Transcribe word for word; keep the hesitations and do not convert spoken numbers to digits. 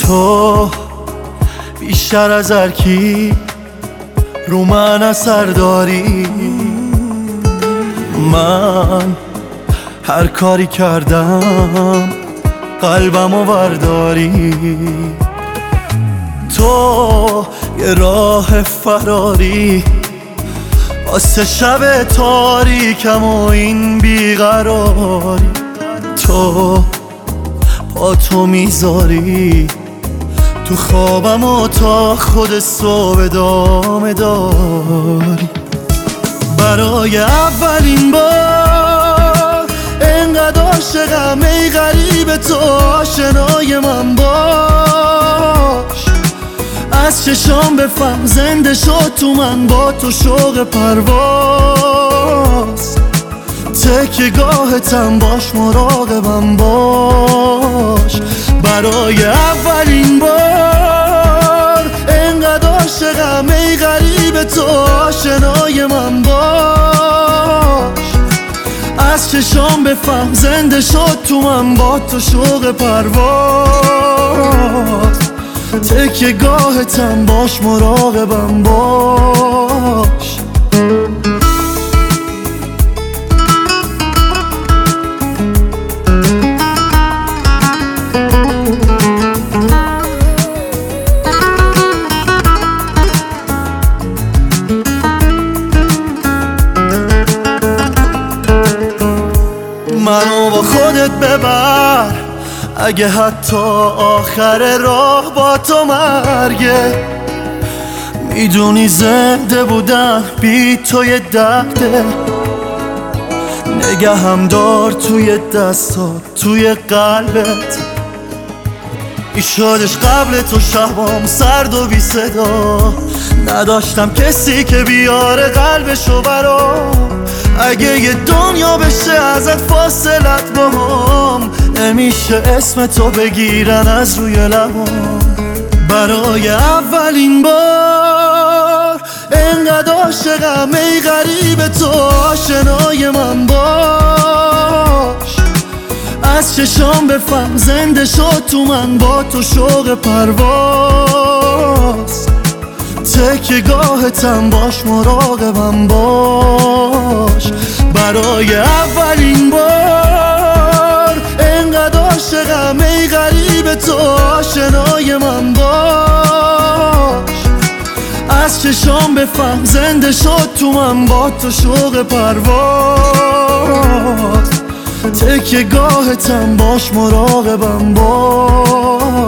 تو بیشتر از هر کی رو من اثر داری. من هر کاری کردم قلبمو برداری. تو یه راه فراری واسه شب تاریکم و این بیقراری. تو با تو میذاری تو خوابم و تا خود صبح ادامه داری. برای اولین بار انقدر عاشقم ای غریب، تو آشنای من باش. از چشام بفهم زنده شد تو من با تو شوق پرواز. تکیه گاهتم باش مراقبم باش. برای اولین بار انقدر عاشقم ای غریب، تو آشنای من باش. از چشام بفهم زنده شد تو من با تو شوق پرواز. تکیه گاهتم باش مراقبم باش. منو با خودت ببر اگه حتی آخر راه با تو مرگه. میدونی زنده بودن بی تو یه درده. نگهم دار توی دستات توی قلبت. ایشادش قبل تو شبام سرد و بی صدا. نداشتم کسی که بیاره قلبشو برام. اگه یه دنیا بشه ازت فاصلت باهم، نمیشه اسم تو بگیرن از روی لبام. برای اولین بار انقدر عاشقم ای غریب، تو آشنای من باش. از چشام بفهم زنده شد تو من با تو شوق پرواز. تکیه گاهتم باش مراقبم باش. برای اولین بار انقدر عاشقم ای غریب، تو آشنای من باش. از چشام بفهم زنده شد تو من با تو شوق پرواز. تکیه گاهتم باش مراقبم باش.